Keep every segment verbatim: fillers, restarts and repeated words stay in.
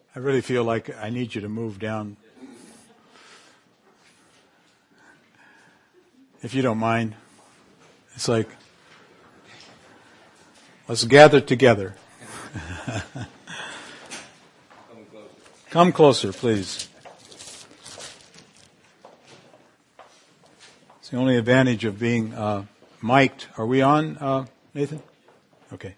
I really feel like I need you to move down. If you don't mind. It's like, let's gather together. Come closer, please. It's the only advantage of being uh, mic'd. Are we on, uh, Nathan? Okay.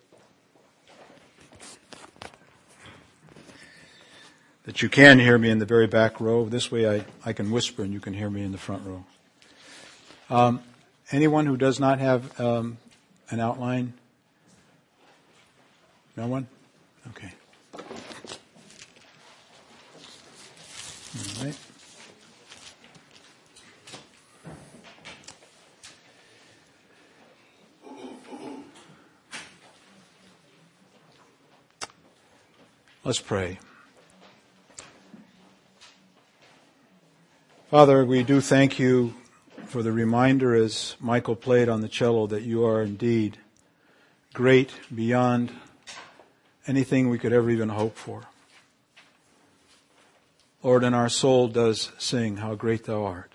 That you can hear me in the very back row. This way I, I can whisper and you can hear me in the front row. Um, anyone who does not have um, an outline? No one? Okay. All right. Let's pray. Father, we do thank you for the reminder as Michael played on the cello that you are indeed great beyond anything we could ever even hope for. Lord, and our soul does sing, how great thou art.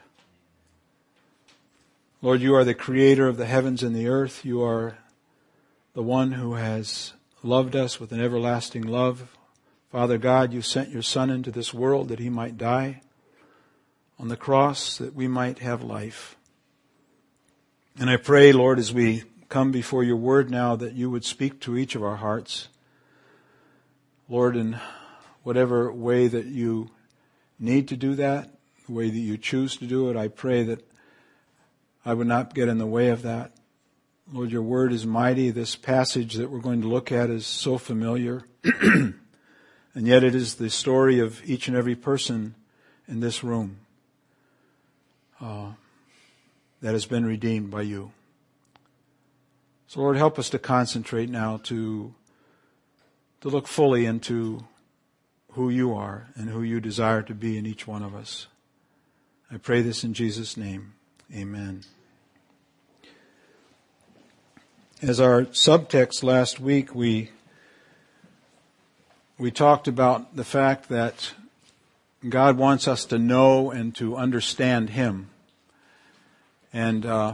Lord, you are the creator of the heavens and the earth. You are the one who has loved us with an everlasting love. Father God, you sent your Son into this world that he might die on the cross that we might have life. And I pray, Lord, as we come before your word now, that you would speak to each of our hearts. Lord, in whatever way that you need to do that, the way that you choose to do it, I pray that I would not get in the way of that. Lord, your word is mighty. This passage that we're going to look at is so familiar. And yet it is the story of each and every person in this room uh, that has been redeemed by you. So Lord, help us to concentrate now to, to look fully into who you are and who you desire to be in each one of us. I pray this in Jesus' name. Amen. As our subtext last week, we we talked about the fact that God wants us to know and to understand him. And uh,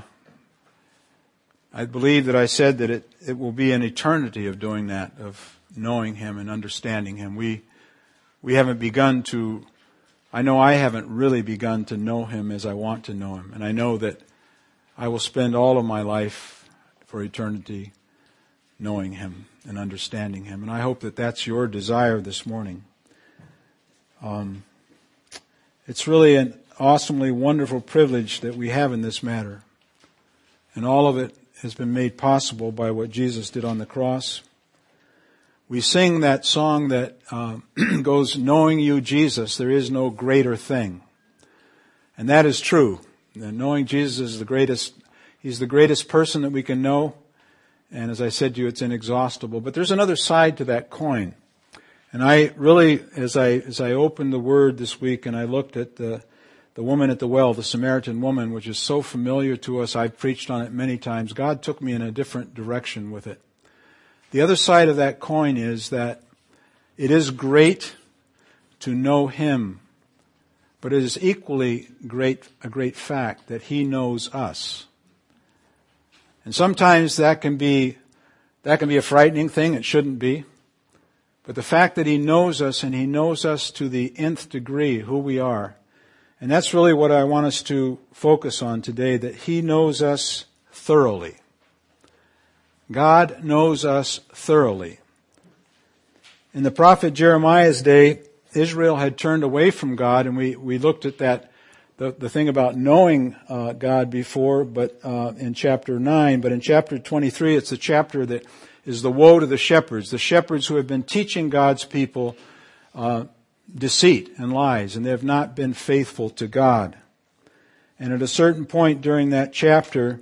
I believe that I said that it, it will be an eternity of doing that, of knowing him and understanding him. We we haven't begun to, I know I haven't really begun to know him as I want to know him. And I know that I will spend all of my life for eternity knowing him and understanding him. And I hope that that's your desire this morning. Um, it's really an awesomely wonderful privilege that we have in this matter. And all of it has been made possible by what Jesus did on the cross. We sing that song that uh, goes, knowing you, Jesus, there is no greater thing. And that is true. And knowing Jesus is the greatest, he's the greatest person that we can know. And as I said to you, it's inexhaustible. But there's another side to that coin. And I really, as I as I opened the Word this week and I looked at the the woman at the well, the Samaritan woman, which is so familiar to us, I've preached on it many times, God took me in a different direction with it. The other side of that coin is that it is great to know him, but it is equally great a great fact that he knows us. And sometimes that can be, that can be a frightening thing. It shouldn't be. But the fact that he knows us and he knows us to the nth degree, who we are. And that's really what I want us to focus on today, that he knows us thoroughly. God knows us thoroughly. In the prophet Jeremiah's day, Israel had turned away from God, and we, we looked at that The, the thing about knowing uh, God before, but uh, in chapter nine, but in chapter twenty-three, it's the chapter that is the woe to the shepherds, the shepherds who have been teaching God's people uh, deceit and lies, and they have not been faithful to God. And at a certain point during that chapter,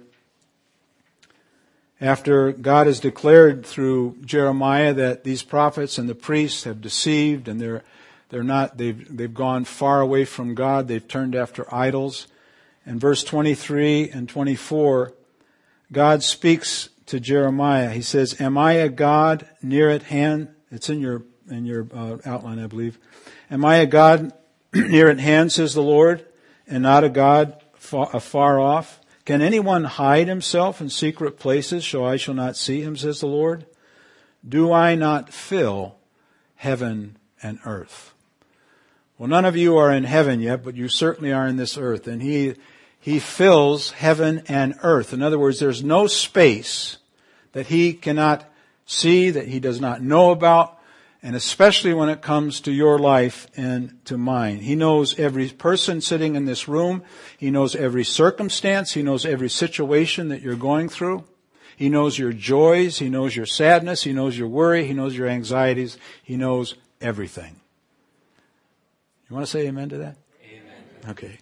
after God has declared through Jeremiah that these prophets and the priests have deceived and they're They're not, they've, they've gone far away from God. They've turned after idols. In verse twenty-three and twenty-four, God speaks to Jeremiah. He says, am I a God near at hand? It's in your, in your uh, outline, I believe. Am I a God near at hand, says the Lord, and not a God far, afar off? Can anyone hide himself in secret places, so I shall not see him, says the Lord? Do I not fill heaven and earth? Well, none of you are in heaven yet, but you certainly are in this earth. And he, he fills heaven and earth. In other words, there's no space that he cannot see, that he does not know about, and especially when it comes to your life and to mine. He knows every person sitting in this room. He knows every circumstance. He knows every situation that you're going through. He knows your joys. He knows your sadness. He knows your worry. He knows your anxieties. He knows everything. You want to say amen to that? Amen. Okay.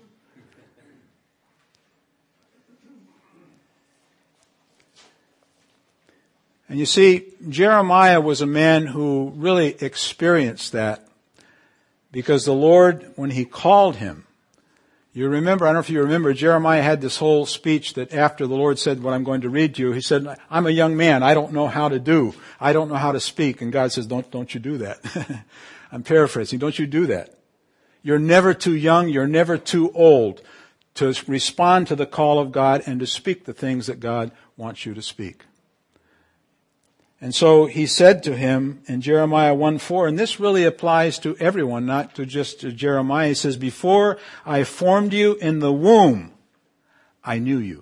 And you see, Jeremiah was a man who really experienced that, because the Lord, when he called him, you remember, I don't know if you remember, Jeremiah had this whole speech that after the Lord said what I'm going to read to you, he said, I'm a young man, I don't know how to do, I don't know how to speak. And God says, don't, don't you do that. I'm paraphrasing, don't you do that. You're never too young, you're never too old to respond to the call of God and to speak the things that God wants you to speak. And so he said to him in Jeremiah one four, and this really applies to everyone, not to just to Jeremiah. He says, before I formed you in the womb, I knew you.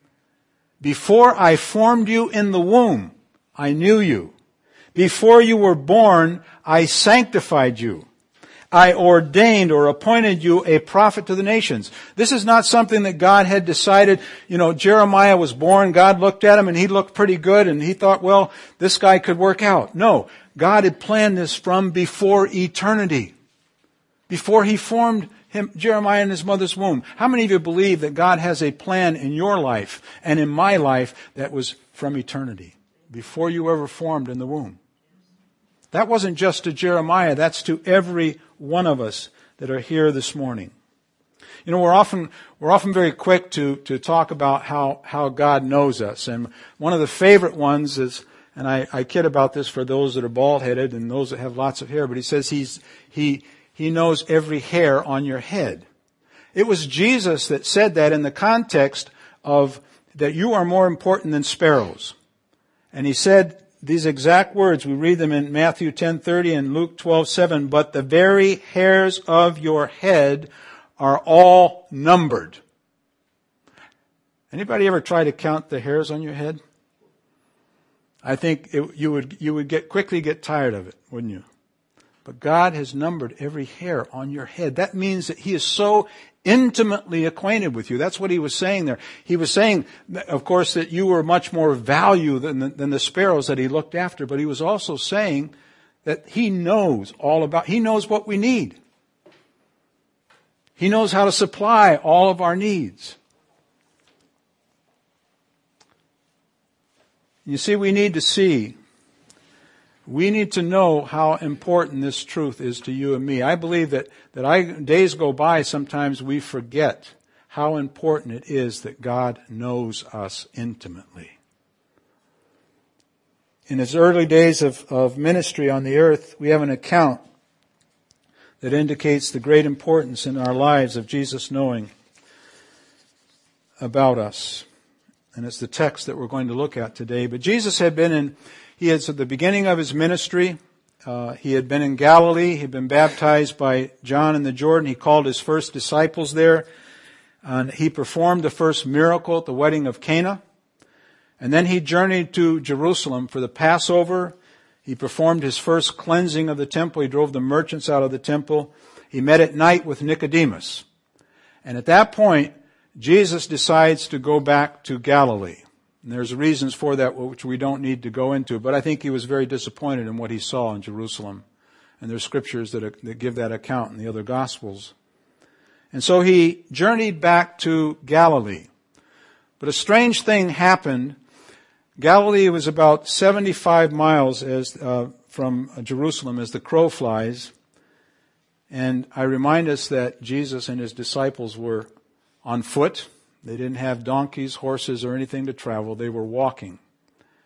Before I formed you in the womb, I knew you. Before you were born, I sanctified you. I ordained or appointed you a prophet to the nations. This is not something that God had decided. You know, Jeremiah was born, God looked at him and he looked pretty good and he thought, well, this guy could work out. No, God had planned this from before eternity. Before he formed him, Jeremiah in his mother's womb. How many of you believe that God has a plan in your life and in my life that was from eternity? Before you ever formed in the womb. That wasn't just to Jeremiah, that's to every one of us that are here this morning. You know, we're often, we're often very quick to, to talk about how, how God knows us. And one of the favorite ones is, and I, I kid about this for those that are bald-headed and those that have lots of hair, but he says he's, he, he knows every hair on your head. It was Jesus that said that in the context of that you are more important than sparrows. And he said these exact words, we read them in Matthew ten thirty and Luke twelve seven, but the very hairs of your head are all numbered. Anybody ever try to count the hairs on your head? I think it, you would you would get quickly get tired of it, wouldn't you? But God has numbered every hair on your head. That means that he is so intimately acquainted with you. That's what he was saying there. He was saying, of course, that you were much more value than the, than the sparrows that he looked after. But he was also saying that he knows all about, he knows what we need. He knows how to supply all of our needs. You see, we need to see, we need to know how important this truth is to you and me. I believe that, that I, days go by, sometimes we forget how important it is that God knows us intimately. In his early days of, of ministry on the earth, we have an account that indicates the great importance in our lives of Jesus knowing about us. And it's the text that we're going to look at today. But Jesus had been in, he is at the beginning of his ministry. Uh, he had been in Galilee. He had been baptized by John in the Jordan. He called his first disciples there. And he performed the first miracle at the wedding of Cana. And then he journeyed to Jerusalem for the Passover. He performed his first cleansing of the temple. He drove the merchants out of the temple. He met at night with Nicodemus. And at that point, Jesus decides to go back to Galilee. And there's reasons for that which we don't need to go into. But I think he was very disappointed in what he saw in Jerusalem. And there's scriptures that, that give that account in the other Gospels. And so he journeyed back to Galilee. But a strange thing happened. Galilee was about seventy-five miles as uh, from Jerusalem as the crow flies. And I remind us that Jesus and his disciples were on foot. They didn't have donkeys, horses, or anything to travel. They were walking.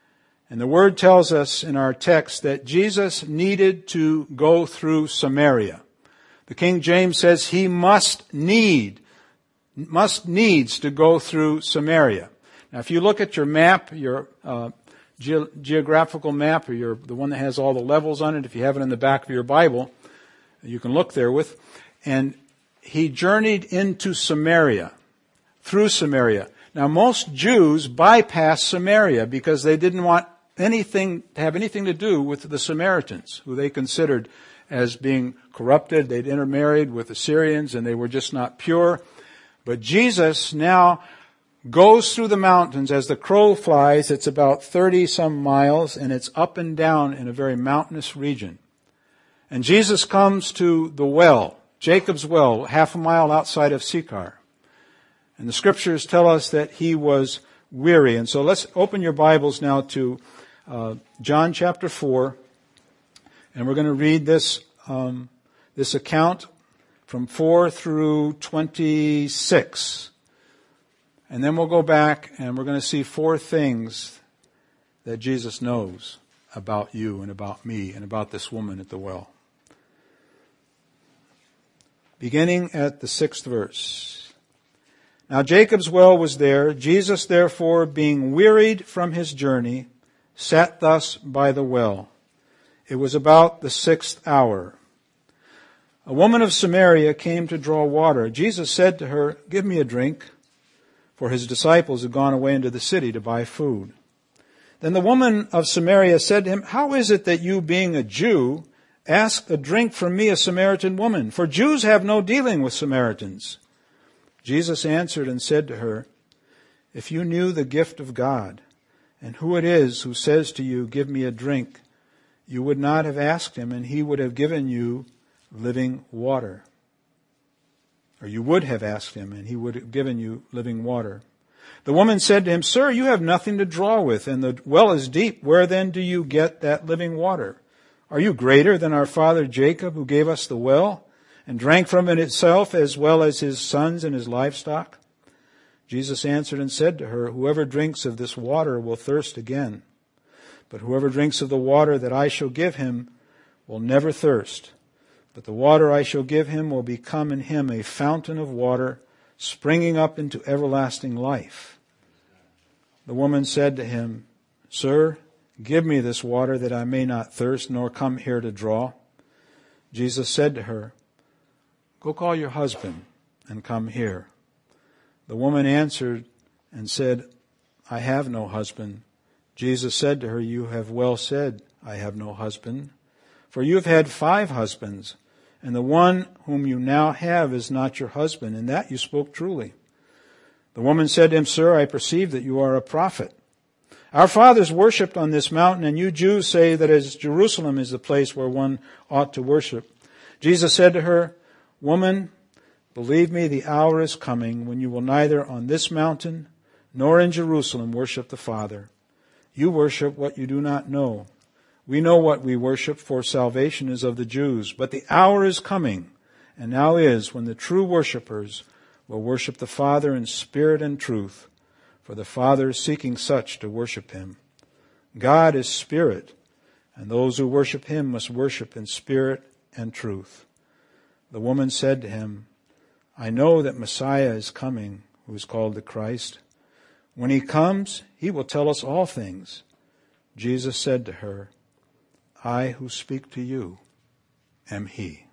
And the Word tells us in our text that Jesus needed to go through Samaria. The King James says he must need, must needs to go through Samaria. Now if you look at your map, your uh, ge- geographical map, or your, the one that has all the levels on it, if you have it in the back of your Bible, you can look there with, and he journeyed into Samaria, through Samaria. Now most Jews bypassed Samaria because they didn't want anything to have anything to do with the Samaritans, who they considered as being corrupted. They'd intermarried with Assyrians and they were just not pure. But Jesus now goes through the mountains as the crow flies. It's about thirty some miles and it's up and down in a very mountainous region. And Jesus comes to the well, Jacob's well, half a mile outside of Sychar. And the scriptures tell us that he was weary. And so let's open your Bibles now to uh, John chapter four. And we're going to read this, um, this account from four through twenty-six. And then we'll go back and we're going to see four things that Jesus knows about you and about me and about this woman at the well. Beginning at the sixth verse. Now Jacob's well was there. Jesus, therefore, being wearied from his journey, sat thus by the well. It was about the sixth hour. A woman of Samaria came to draw water. Jesus said to her, "Give me a drink," for his disciples had gone away into the city to buy food. Then the woman of Samaria said to him, "How is it that you, being a Jew, ask a drink from me, a Samaritan woman? For Jews have no dealing with Samaritans." Jesus answered and said to her, "If you knew the gift of God, and who it is who says to you, 'Give me a drink,' you would not have asked him, and he would have given you living water." Or you would have asked him, and he would have given you living water. The woman said to him, "Sir, you have nothing to draw with, and the well is deep. Where then do you get that living water? Are you greater than our father Jacob, who gave us the well, and drank from it himself, as well as his sons and his livestock?" Jesus answered and said to her, "Whoever drinks of this water will thirst again. But whoever drinks of the water that I shall give him will never thirst. But the water I shall give him will become in him a fountain of water, springing up into everlasting life." The woman said to him, "Sir, give me this water that I may not thirst, nor come here to draw." Jesus said to her, "Go call your husband and come here." The woman answered and said, "I have no husband." Jesus said to her, "You have well said, 'I have no husband.' For you have had five husbands, and the one whom you now have is not your husband, and that you spoke truly." The woman said to him, "Sir, I perceive that you are a prophet. Our fathers worshipped on this mountain, and you Jews say that as Jerusalem is the place where one ought to worship." Jesus said to her, "Woman, believe me, the hour is coming when you will neither on this mountain nor in Jerusalem worship the Father. You worship what you do not know. We know what we worship, for salvation is of the Jews. But the hour is coming, and now is, when the true worshipers will worship the Father in spirit and truth, for the Father is seeking such to worship him. God is spirit, and those who worship him must worship in spirit and truth." The woman said to him, "I know that Messiah is coming, who is called the Christ. When he comes, he will tell us all things." Jesus said to her, "I who speak to you am he."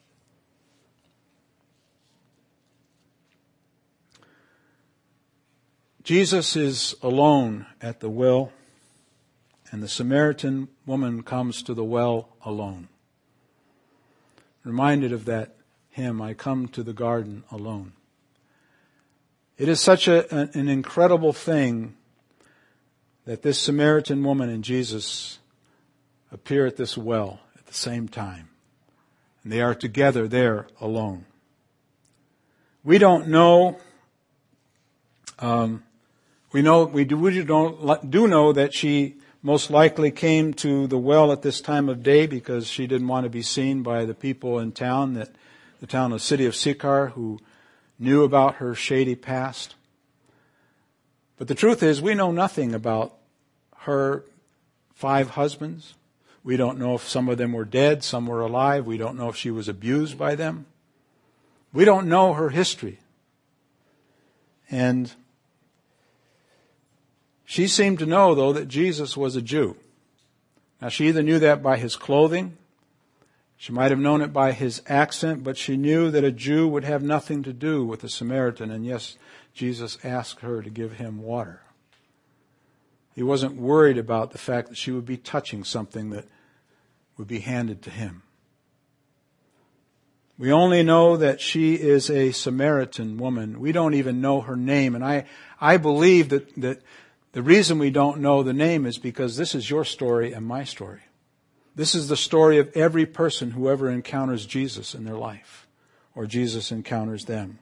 Jesus is alone at the well, and the Samaritan woman comes to the well alone. Reminded of that hymn, "I come to the garden alone." It is such a, an incredible thing that this Samaritan woman and Jesus appear at this well at the same time. And they are together there alone. We don't know, um, we know, we do, we don't, do know that she most likely came to the well at this time of day because she didn't want to be seen by the people in town, that the town of city of Sychar, who knew about her shady past. But the truth is, we know nothing about her five husbands. We don't know if some of them were dead, some were alive. We don't know if she was abused by them. We don't know her history. And she seemed to know, though, that Jesus was a Jew. Now, she either knew that by his clothing, she might have known it by his accent, but she knew that a Jew would have nothing to do with a Samaritan. And yes, Jesus asked her to give him water. He wasn't worried about the fact that she would be touching something that would be handed to him. We only know that she is a Samaritan woman. We don't even know her name. And I, I believe that, that the reason we don't know the name is because this is your story and my story. This is the story of every person who ever encounters Jesus in their life, or Jesus encounters them.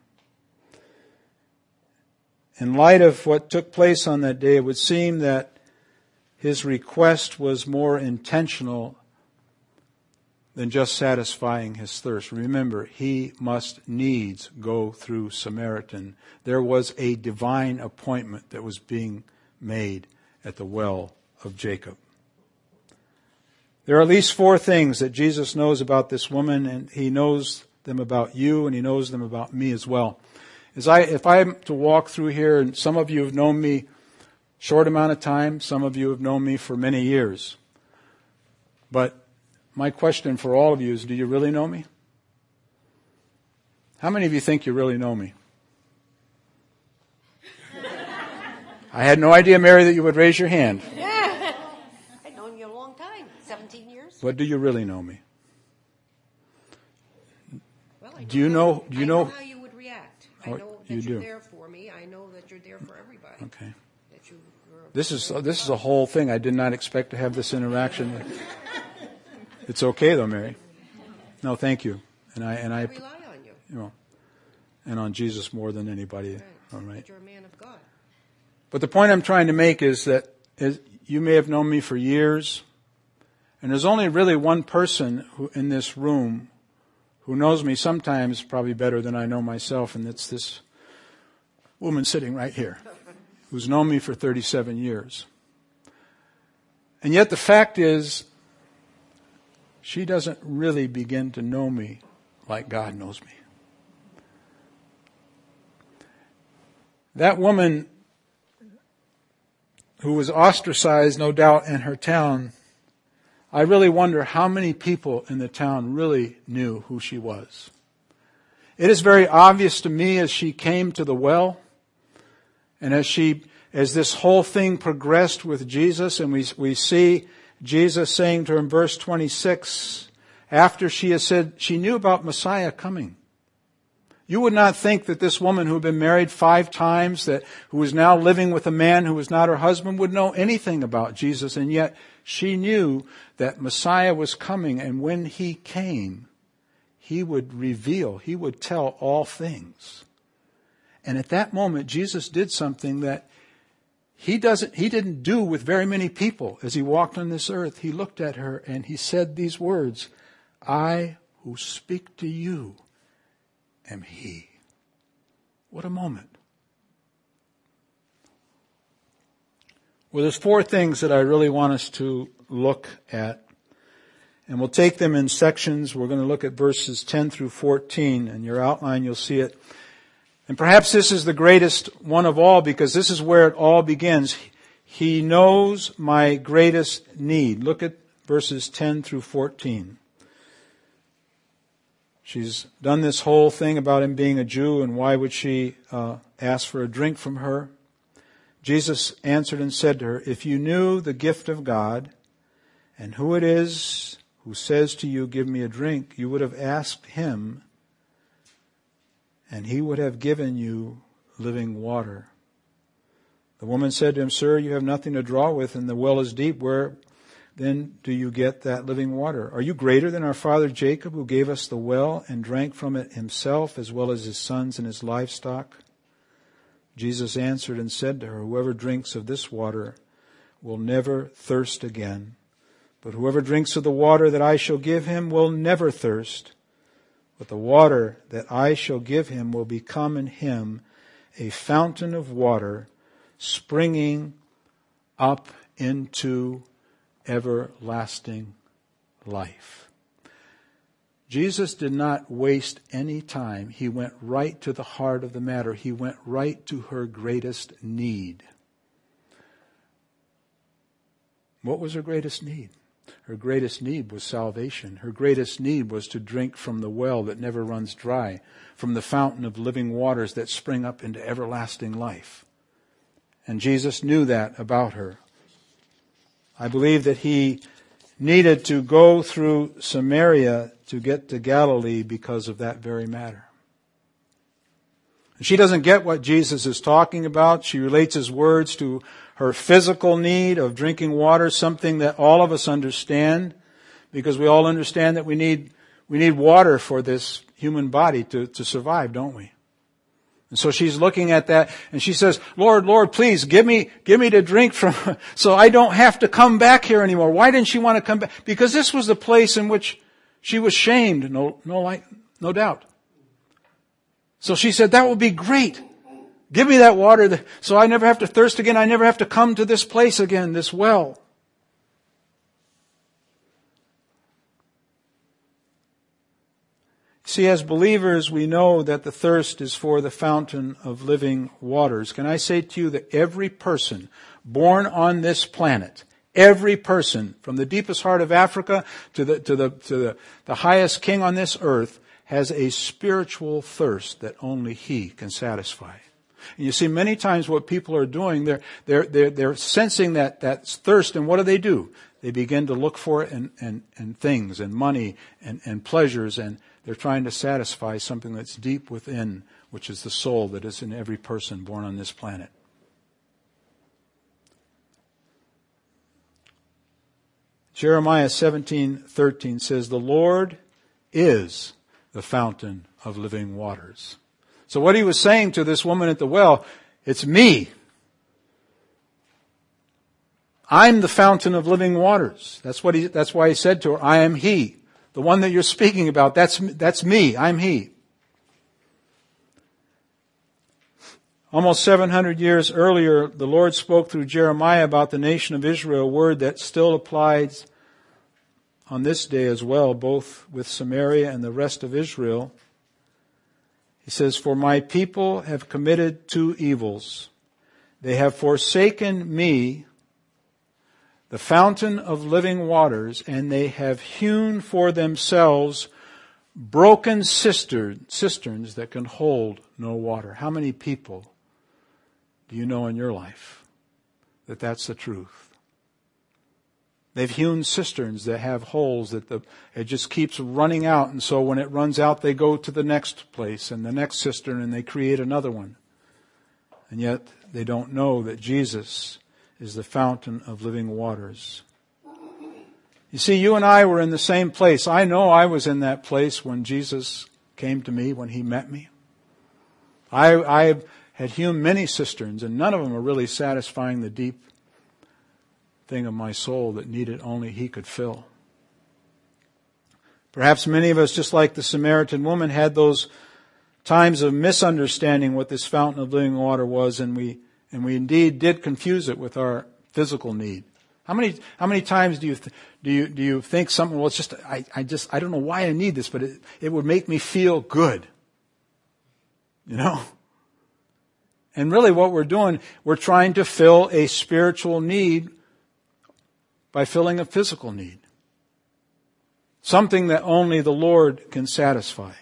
In light of what took place on that day, it would seem that his request was more intentional than just satisfying his thirst. Remember, he must needs go through Samaritan. There was a divine appointment that was being made at the well of Jacob. There are at least four things that Jesus knows about this woman, and he knows them about you, and he knows them about me as well. As I, if I'm to walk through here, and some of you have known me short amount of time, some of you have known me for many years. But my question for all of you is, do you really know me? How many of you think you really know me? I had no idea, Mary, that you would raise your hand. I've known you a long time, seventeen years. But do you really know me? Well, I know do you know? How, Do you I know, know how you would react. I Oh, know that you you're do. there for me. I know that you're there for everybody. Okay. That you. This is this is a whole thing. I did not expect to have this interaction. It's okay though, Mary. No, thank you. And I and I, I rely on you. you know, and on Jesus more than anybody. Right. All right. That you're a man of God. But the point I'm trying to make is that is, you may have known me for years, and there's only really one person who in this room who knows me sometimes probably better than I know myself, and it's this woman sitting right here, who's known me for thirty-seven years. And yet the fact is, she doesn't really begin to know me like God knows me. That woman who was ostracized, no doubt, in her town, I really wonder how many people in the town really knew who she was. It is very obvious to me as she came to the well, and as she, as this whole thing progressed with Jesus, and we, we see Jesus saying to her in verse twenty-six, after she has said she knew about Messiah coming. You would not think that this woman who had been married five times, that who was now living with a man who was not her husband, would know anything about Jesus. And yet she knew that Messiah was coming, and when he came, he would reveal, he would tell all things. And at that moment, Jesus did something that he doesn't, he didn't do with very many people as he walked on this earth. He looked at her and he said these words, I who speak to you am he. What a moment. Well, there's four things that I really want us to look at. And we'll take them in sections. We're going to look at verses ten through fourteen. In your outline, you'll see it. And perhaps this is the greatest one of all, because this is where it all begins. He knows my greatest need. Look at verses ten through fourteen. She's done this whole thing about him being a Jew, and why would she uh, ask for a drink from her? Jesus answered and said to her, if you knew the gift of God and who it is who says to you, give me a drink, you would have asked him, and he would have given you living water. The woman said to him, sir, you have nothing to draw with, and the well is deep. Where then do you get that living water? Are you greater than our father Jacob, who gave us the well and drank from it himself, as well as his sons and his livestock? Jesus answered and said to her, whoever drinks of this water will never thirst again. But whoever drinks of the water that I shall give him will never thirst. But the water that I shall give him will become in him a fountain of water springing up into everlasting life. Jesus did not waste any time. He went right to the heart of the matter. He went right to her greatest need. What was her greatest need? Her greatest need was salvation. Her greatest need was to drink from the well that never runs dry, from the fountain of living waters that spring up into everlasting life. And Jesus knew that about her. I believe that he needed to go through Samaria to get to Galilee because of that very matter. She doesn't get what Jesus is talking about. She relates his words to her physical need of drinking water, something that all of us understand, because we all understand that we need we need water for this human body to, to survive, don't we? And so she's looking at that and she says, Lord, Lord, please give me, give me to drink from, so I don't have to come back here anymore. Why didn't she want to come back? Because this was the place in which she was shamed, no, no, like, no doubt. So she said, that would be great. Give me that water so I never have to thirst again. I never have to come to this place again, this well. See, as believers, we know that the thirst is for the fountain of living waters. Can I say to you that every person born on this planet, every person from the deepest heart of Africa to the, to the, to the, the highest king on this earth has a spiritual thirst that only he can satisfy. And you see, many times what people are doing, they're, they're, they're, they're sensing that, that thirst, and what do they do? They begin to look for it in, in, in things and money and, and pleasures, and they're trying to satisfy something that's deep within, which is the soul that is in every person born on this planet. Jeremiah seventeen thirteen says, the Lord is the fountain of living waters. So what he was saying to this woman at the well, it's me. I'm the fountain of living waters. That's what he, that's why he said to her, I am he. The one that you're speaking about, that's, that's me. I'm he. Almost seven hundred years earlier, the Lord spoke through Jeremiah about the nation of Israel, a word that still applies on this day as well, both with Samaria and the rest of Israel. He says, for my people have committed two evils. They have forsaken me, the fountain of living waters, and they have hewn for themselves broken cistern, cisterns that can hold no water. How many people do you know in your life that that's the truth? They've hewn cisterns that have holes that the, it just keeps running out. And so when it runs out, they go to the next place and the next cistern and they create another one. And yet they don't know that Jesus is the fountain of living waters. You see, you and I were in the same place. I know I was in that place when Jesus came to me, when he met me. I, I had hewn many cisterns, and none of them are really satisfying the deep thing of my soul that needed only he could fill. Perhaps many of us, just like the Samaritan woman, had those times of misunderstanding what this fountain of living water was, and we and we indeed did confuse it with our physical need. How many how many times do you th- do you do you think something? Well, it's just I I just I don't know why I need this, but it it would make me feel good. You know. And really, what we're doing, we're trying to fill a spiritual need by filling a physical need. Something that only the Lord can satisfy.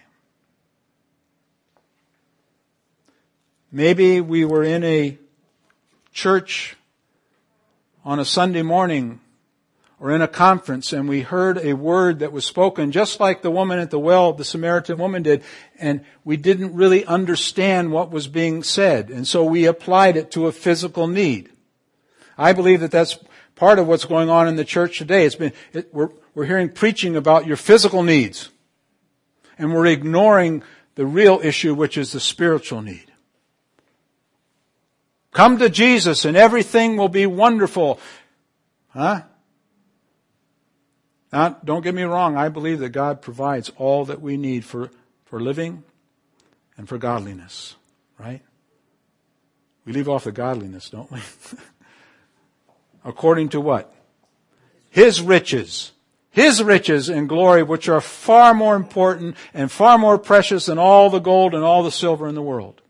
Maybe we were in a church on a Sunday morning or in a conference and we heard a word that was spoken just like the woman at the well, the Samaritan woman did, and we didn't really understand what was being said, and so we applied it to a physical need. I believe that that's part of what's going on in the church today. It's been, it, we're, we're hearing preaching about your physical needs. And we're ignoring the real issue, which is the spiritual need. Come to Jesus and everything will be wonderful. Huh? Now, don't get me wrong. I believe that God provides all that we need for, for living and for godliness. Right? We leave off the godliness, don't we? According to what? His riches. His riches and glory, which are far more important and far more precious than all the gold and all the silver in the world.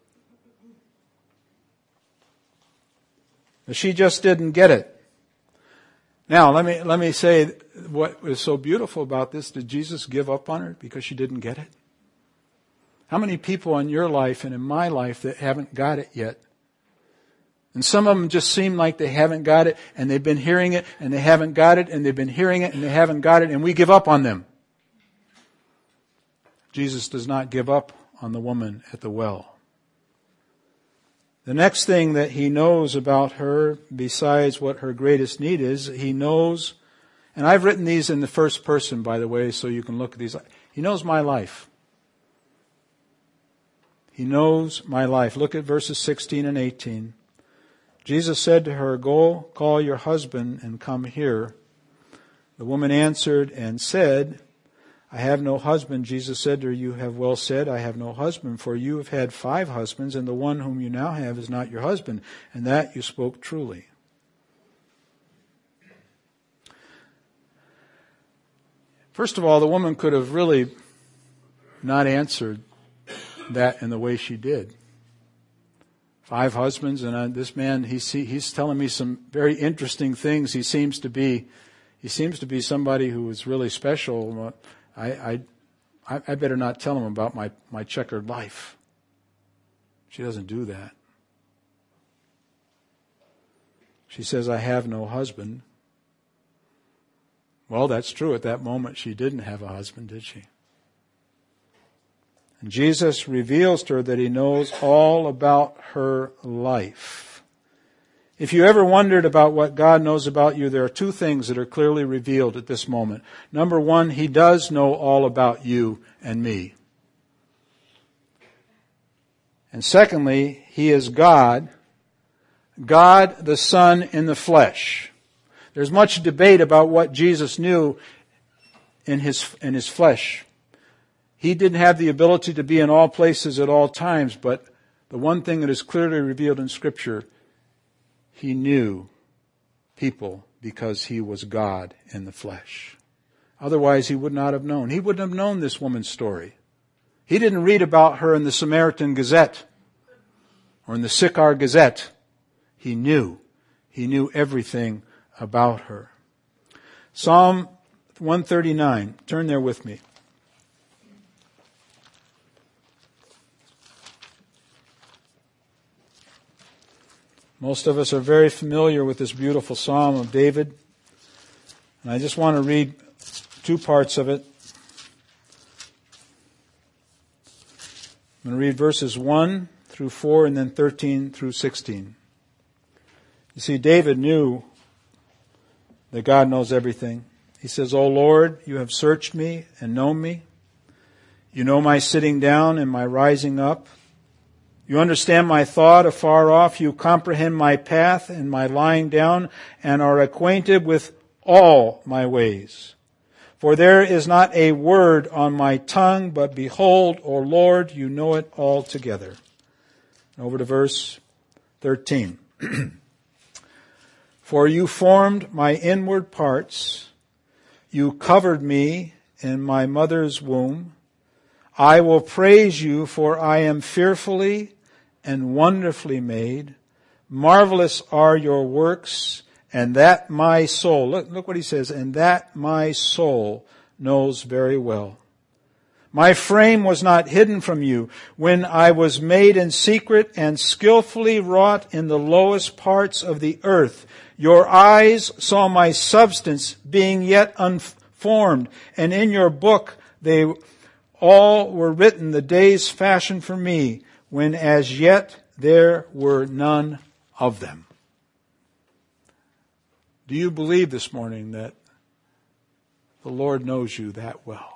But she just didn't get it. Now, let me, let me say what was so beautiful about this. Did Jesus give up on her because she didn't get it? How many people in your life and in my life that haven't got it yet? And some of them just seem like they haven't got it, and they've been hearing it, and they haven't got it, and they've been hearing it, and they haven't got it, and we give up on them. Jesus does not give up on the woman at the well. The next thing that he knows about her, besides what her greatest need is, he knows, and I've written these in the first person, by the way, so you can look at these. He knows my life. He knows my life. Look at verses sixteen and eighteen. Jesus said to her, "Go, call your husband and come here." The woman answered and said, "I have no husband." Jesus said to her, "You have well said, I have no husband, for you have had five husbands, and the one whom you now have is not your husband, and that you spoke truly." First of all, the woman could have really not answered that in the way she did. Five husbands, and uh, this man, he's, he's telling me some very interesting things. He seems to be, he seems to be somebody who is really special. I, I, I better not tell him about my, my checkered life. She doesn't do that. She says, "I have no husband." Well, that's true. At that moment, she didn't have a husband, did she? And Jesus reveals to her that he knows all about her life. If you ever wondered about what God knows about you, there are two things that are clearly revealed at this moment. Number one, he does know all about you and me. And secondly, he is God, God the Son in the flesh. There's much debate about what Jesus knew in his, in his flesh. He didn't have the ability to be in all places at all times, but the one thing that is clearly revealed in Scripture, he knew people because he was God in the flesh. Otherwise, he would not have known. He wouldn't have known this woman's story. He didn't read about her in the Samaritan Gazette or in the Sychar Gazette. He knew. He knew everything about her. Psalm one thirty-nine. Turn there with me. Most of us are very familiar with this beautiful Psalm of David. And I just want to read two parts of it. I'm going to read verses one through four and then thirteen through sixteen. You see, David knew that God knows everything. He says, "O Lord, you have searched me and known me. You know my sitting down and my rising up. You understand my thought afar off. You comprehend my path and my lying down and are acquainted with all my ways. For there is not a word on my tongue, but behold, O Lord, you know it altogether." Over to verse thirteen. "For you formed my inward parts. You covered me in my mother's womb. I will praise you, for I am fearfully and wonderfully made. Marvelous are your works, and that my soul," look, look what he says, "and that my soul knows very well. My frame was not hidden from you when I was made in secret and skillfully wrought in the lowest parts of the earth. Your eyes saw my substance being yet unformed, and in your book they all were written, the days fashioned for me, when as yet there were none of them." Do you believe this morning that the Lord knows you that well?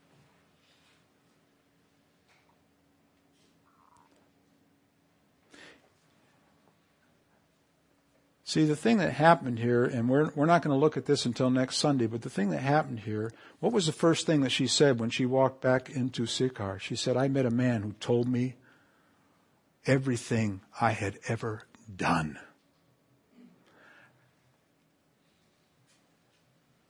See, the thing that happened here, and we're we're not going to look at this until next Sunday, but the thing that happened here, what was the first thing that she said when she walked back into Sychar? She said, "I met a man who told me everything I had ever done."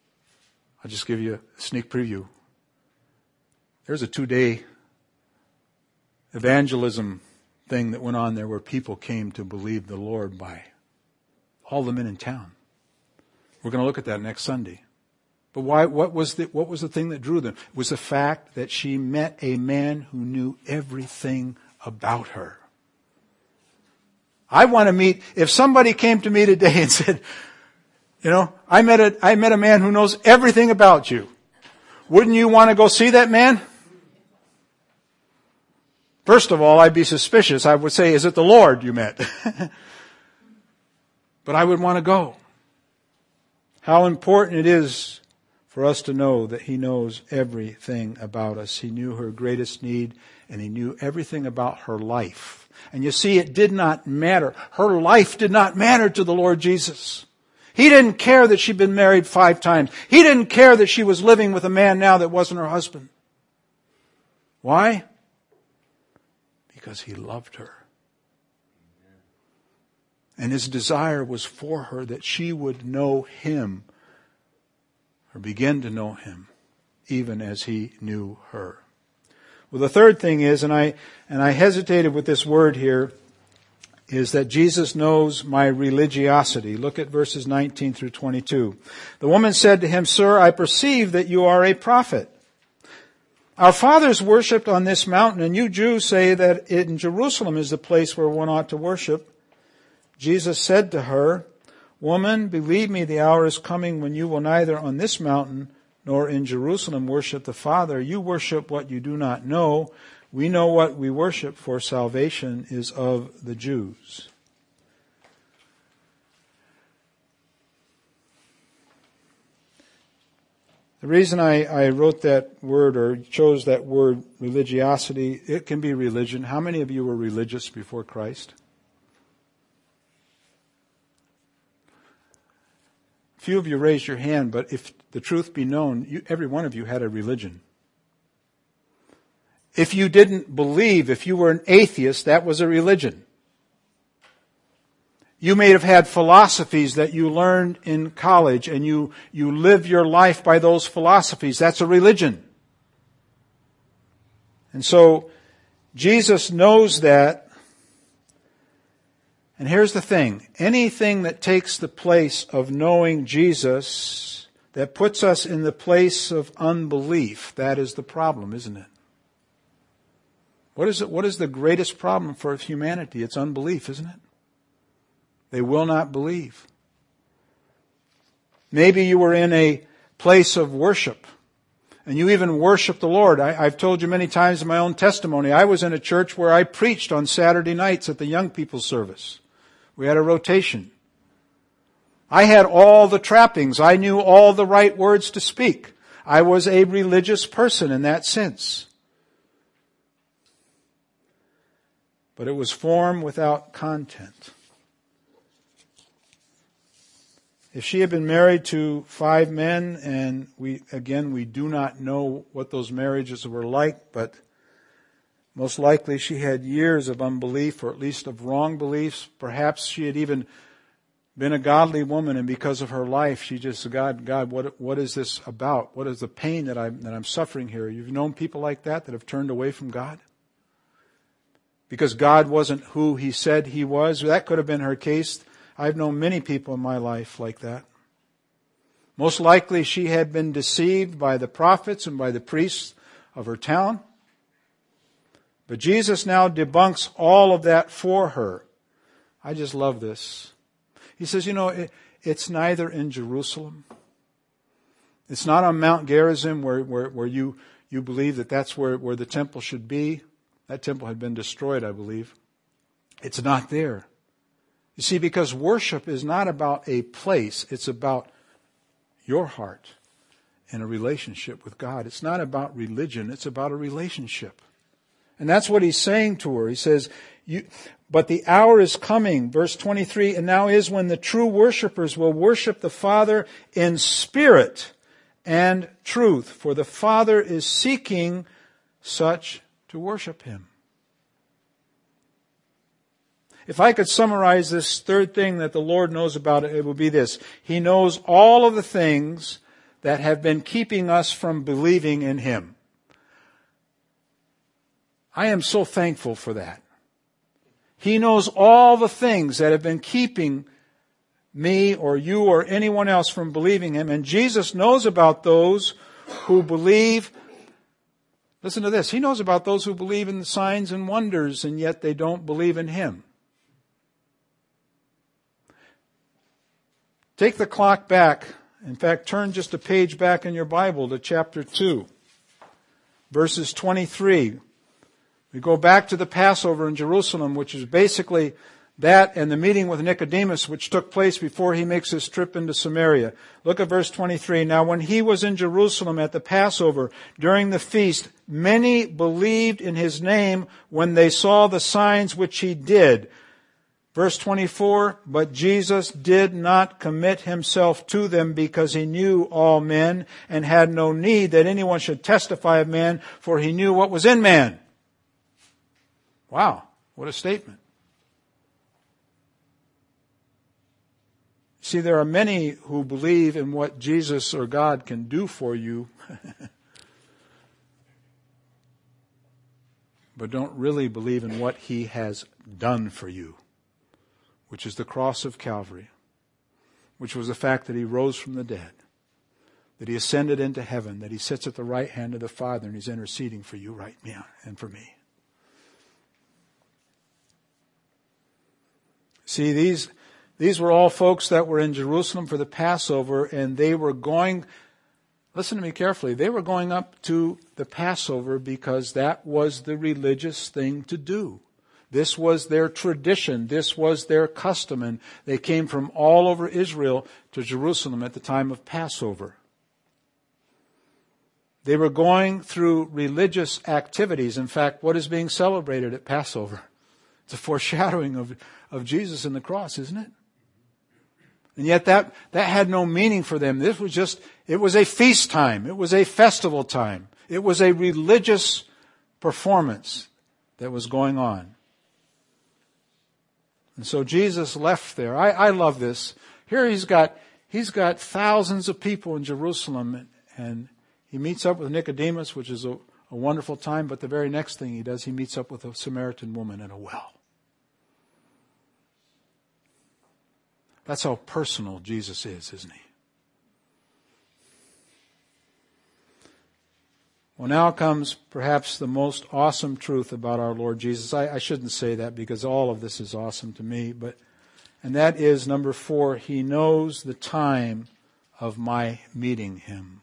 I'll just give you a sneak preview. There's a two-day evangelism thing that went on there where people came to believe the Lord by all the men in town. We're going to look at that next Sunday. But why? What was the what was the thing that drew them? It was the fact that she met a man who knew everything about her. I want to meet. If somebody came to me today and said, "You know, I met a I met a man who knows everything about you," wouldn't you want to go see that man? First of all, I'd be suspicious. I would say, "Is it the Lord you met?" But I would want to go. How important it is for us to know that He knows everything about us. He knew her greatest need, and He knew everything about her life. And you see, it did not matter. Her life did not matter to the Lord Jesus. He didn't care that she'd been married five times. He didn't care that she was living with a man now that wasn't her husband. Why? Because He loved her. And His desire was for her that she would know Him, or begin to know Him, even as He knew her. Well, the third thing is, and I and I hesitated with this word here, is that Jesus knows my religiosity. Look at verses nineteen through twenty-two. The woman said to Him, "Sir, I perceive that you are a prophet. Our fathers worshipped on this mountain, and you Jews say that in Jerusalem is the place where one ought to worship." Jesus said to her, "Woman, believe me, the hour is coming when you will neither on this mountain nor in Jerusalem worship the Father. You worship what you do not know. We know what we worship, for salvation is of the Jews." The reason I, I wrote that word or chose that word religiosity, it can be religion. How many of you were religious before Christ? Few of you raised your hand, but if the truth be known, you, every one of you had a religion. If you didn't believe, if you were an atheist, that was a religion. You may have had philosophies that you learned in college, and you, you live your life by those philosophies. That's a religion. And so, Jesus knows that. And here's the thing. Anything that takes the place of knowing Jesus, that puts us in the place of unbelief, that is the problem, isn't it? What is it? What is the greatest problem for humanity? It's unbelief, isn't it? They will not believe. Maybe you were in a place of worship, and you even worship the Lord. I, I've told you many times in my own testimony, I was in a church where I preached on Saturday nights at the young people's service. We had a rotation. I had all the trappings. I knew all the right words to speak. I was a religious person in that sense. But it was form without content. If she had been married to five men, and we, again, we do not know what those marriages were like, but most likely she had years of unbelief, or at least of wrong beliefs. Perhaps she had even been a godly woman, and because of her life, she just, God, God, what, what is this about? What is the pain that I'm, that I'm suffering here? You've known people like that that have turned away from God? Because God wasn't who He said He was. That could have been her case. I've known many people in my life like that. Most likely she had been deceived by the prophets and by the priests of her town. But Jesus now debunks all of that for her. I just love this. He says, you know, it, it's neither in Jerusalem. It's not on Mount Gerizim where, where, where you, you believe that that's where, where the temple should be. That temple had been destroyed, I believe. It's not there. You see, because worship is not about a place. It's about your heart and a relationship with God. It's not about religion. It's about a relationship. And that's what He's saying to her. He says, you, but the hour is coming, verse twenty-three, and now is when the true worshipers will worship the Father in spirit and truth. For the Father is seeking such to worship Him. If I could summarize this third thing that the Lord knows about it, it would be this. He knows all of the things that have been keeping us from believing in Him. I am so thankful for that. He knows all the things that have been keeping me or you or anyone else from believing Him. And Jesus knows about those who believe. Listen to this. He knows about those who believe in the signs and wonders, and yet they don't believe in Him. Take the clock back. In fact, turn just a page back in your Bible to chapter two, verses twenty-three. We go back to the Passover in Jerusalem, which is basically that and the meeting with Nicodemus, which took place before he makes his trip into Samaria. Look at verse twenty-three. Now when he was in Jerusalem at the Passover, during the feast, many believed in his name when they saw the signs which he did. Verse twenty-four, but Jesus did not commit himself to them because he knew all men and had no need that anyone should testify of man, for he knew what was in man. Wow, what a statement. See, there are many who believe in what Jesus or God can do for you, but don't really believe in what He has done for you, which is the cross of Calvary, which was the fact that He rose from the dead, that He ascended into heaven, that He sits at the right hand of the Father, and He's interceding for you right now and for me. See, these these were all folks that were in Jerusalem for the Passover, and they were going, listen to me carefully, they were going up to the Passover because that was the religious thing to do. This was their tradition. This was their custom, and they came from all over Israel to Jerusalem at the time of Passover. They were going through religious activities. In fact, what is being celebrated at Passover? It's a foreshadowing of, of Jesus and the cross, isn't it? And yet that, that had no meaning for them. This was just, it was a feast time. It was a festival time. It was a religious performance that was going on. And so Jesus left there. I, I love this. Here he's got, he's got thousands of people in Jerusalem, and he meets up with Nicodemus, which is a, a wonderful time, but the very next thing he does, he meets up with a Samaritan woman at a well. That's how personal Jesus is, isn't He? Well, now comes perhaps the most awesome truth about our Lord Jesus. I, I shouldn't say that because all of this is awesome to me, but, and that is number four, He knows the time of my meeting Him.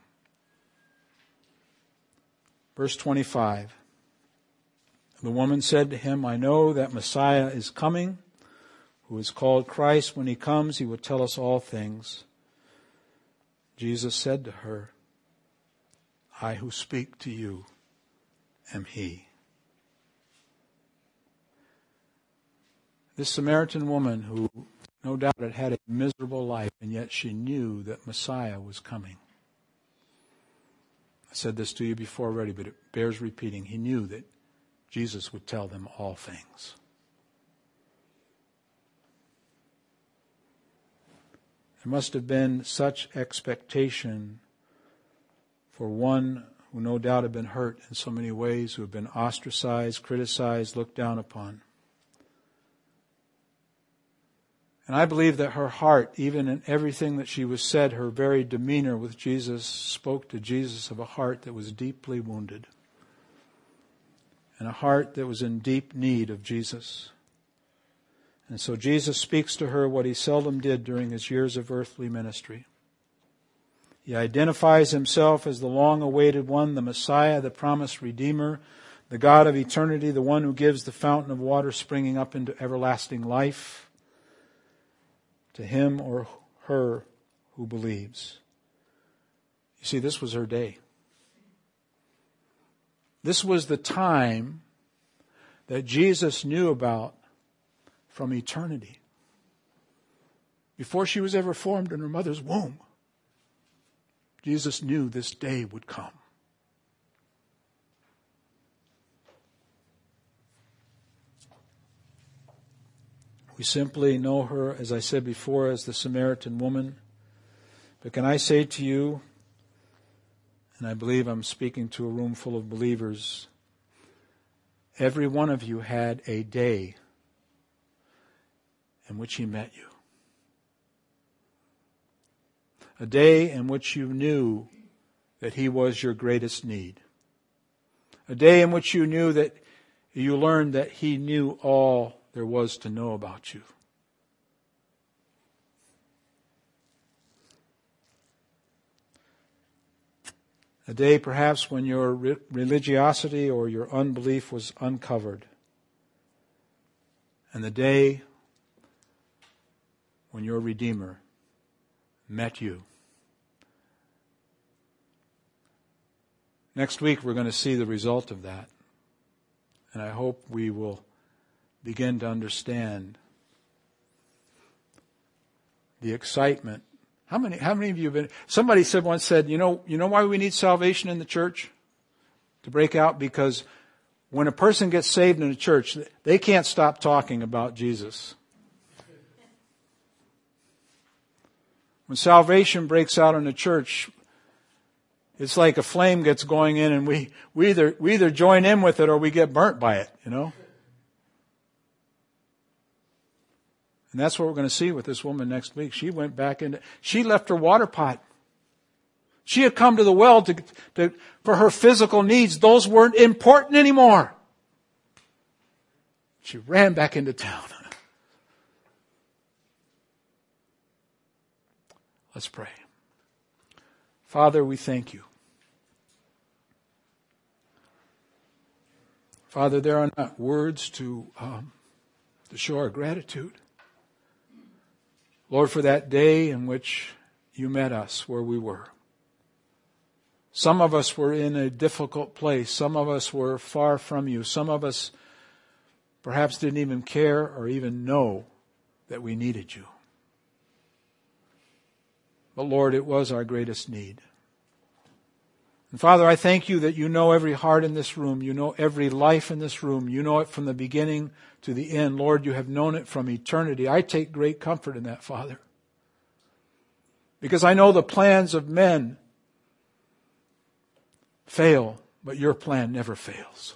Verse twenty-five. The woman said to Him, I know that Messiah is coming, who is called Christ. When He comes, He will tell us all things. Jesus said to her, I who speak to you am He. This Samaritan woman who no doubt had had a miserable life, and yet she knew that Messiah was coming. I said this to you before already, but it bears repeating. He knew that Jesus would tell them all things. There must have been such expectation for one who no doubt had been hurt in so many ways, who had been ostracized, criticized, looked down upon. And I believe that her heart, even in everything that she was said, her very demeanor with Jesus spoke to Jesus of a heart that was deeply wounded and a heart that was in deep need of Jesus. And so Jesus speaks to her what He seldom did during His years of earthly ministry. He identifies Himself as the long-awaited one, the Messiah, the promised Redeemer, the God of eternity, the one who gives the fountain of water springing up into everlasting life to him or her who believes. You see, this was her day. This was the time that Jesus knew about from eternity. Before she was ever formed in her mother's womb, Jesus knew this day would come. We simply know her, as I said before, as the Samaritan woman. But can I say to you and I believe I'm speaking to a room full of believers, every one of you had a day in which He met you. A day in which you knew that He was your greatest need. A day in which you knew that you learned that He knew all there was to know about you. A day perhaps when your re- religiosity or your unbelief was uncovered. And the day when your Redeemer met you. Next week we're going to see the result of that. And I hope we will begin to understand the excitement. How many, how many of you have been, somebody said once said, you know, you know why we need salvation in the church? To break out? Because when a person gets saved in a church, they can't stop talking about Jesus. When salvation breaks out in a church, it's like a flame gets going in and we, we either, we either join in with it or we get burnt by it, you know? And that's what we're going to see with this woman next week. She went back into, she left her water pot. She had come to the well to, to, for her physical needs. Those weren't important anymore. She ran back into town. Let's pray. Father, we thank you. Father, there are not words to, um, to show our gratitude. Lord, for that day in which you met us where we were. Some of us were in a difficult place. Some of us were far from you. Some of us perhaps didn't even care or even know that we needed you. But Lord, it was our greatest need. And Father, I thank you that you know every heart in this room. You know every life in this room. You know it from the beginning to the end. Lord, you have known it from eternity. I take great comfort in that, Father. Because I know the plans of men fail, but your plan never fails.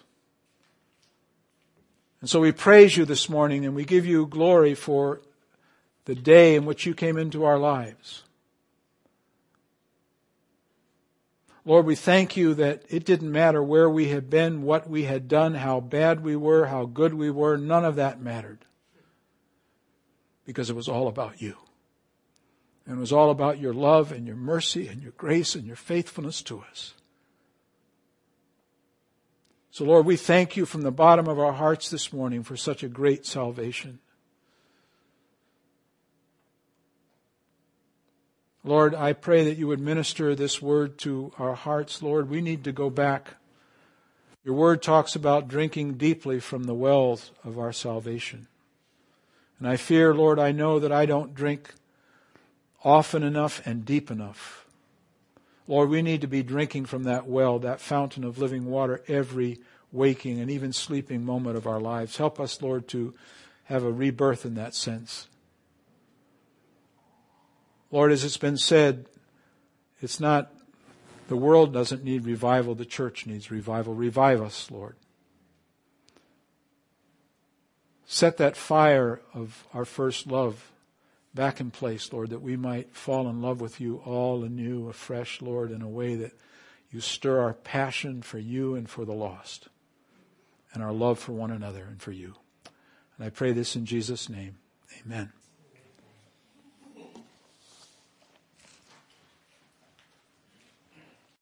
And so we praise you this morning and we give you glory for the day in which you came into our lives. Lord, we thank you that it didn't matter where we had been, what we had done, how bad we were, how good we were. None of that mattered. Because it was all about you. And it was all about your love and your mercy and your grace and your faithfulness to us. So Lord, we thank you from the bottom of our hearts this morning for such a great salvation. Lord, I pray that you would minister this word to our hearts. Lord, we need to go back. Your word talks about drinking deeply from the wells of our salvation. And I fear, Lord, I know that I don't drink often enough and deep enough. Lord, we need to be drinking from that well, that fountain of living water, every waking and even sleeping moment of our lives. Help us, Lord, to have a rebirth in that sense. Lord, as it's been said, it's not, the world doesn't need revival, the church needs revival. Revive us, Lord. Set that fire of our first love back in place, Lord, that we might fall in love with you all anew, afresh, Lord, in a way that you stir our passion for you and for the lost, and our love for one another and for you. And I pray this in Jesus' name. Amen.